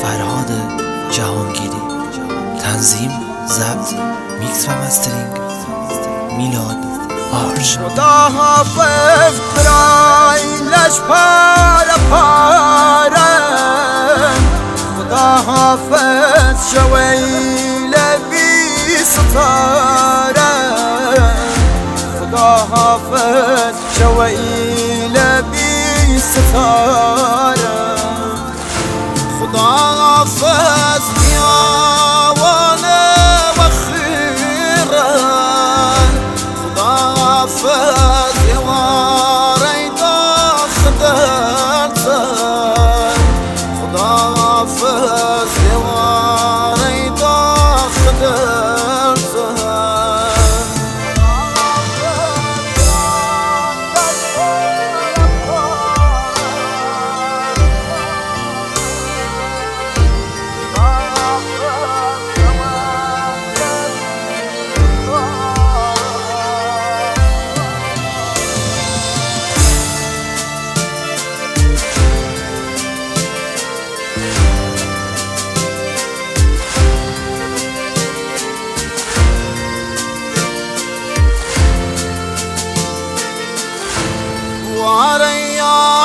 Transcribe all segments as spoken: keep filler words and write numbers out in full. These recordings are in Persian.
فرهاد جهانگیری. تنظیم، ضبط، میکس و مسترینگ میلاد آرش. خدا حافظ برایلش پاره پاره، خدا حافظ شویل بی ستاره، خدا حافظ شویل بی ستاره، خدا حافظ بیاوانه و خیره، خدا حافظ یواره داخ درته، خدا حافظ یواره داخ درته. واري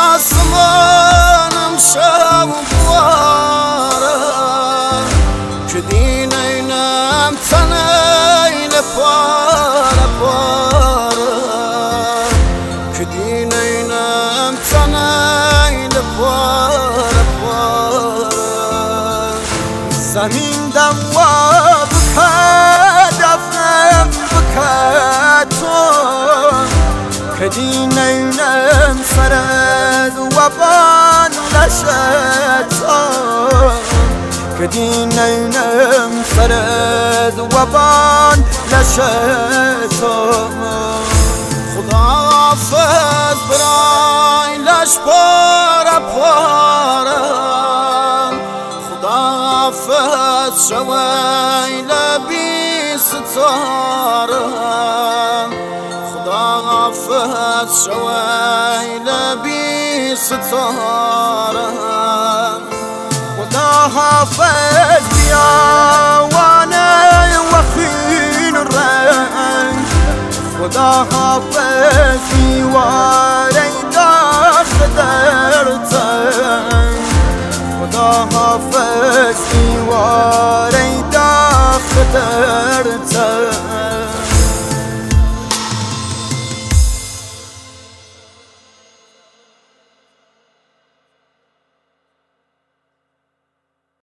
آسمانم شب واره، كدينينم تنين پاره پاره، كدينينم تنين پاره پاره. زمین دواب هدفم بکتون، كدينينم سرد وبان لشتان، كدينينم سرد وبان لشتان. خدا حافظ برایلش پاره پاره، خدا حافظ شویل بی ستاره، خدا حافظ شویل بی ستاره، خدا حافظ بیاوانه و خین رنگ، خدا حافظ دیواره داخ درتن، خدا حافظ دیواره داخ درتن.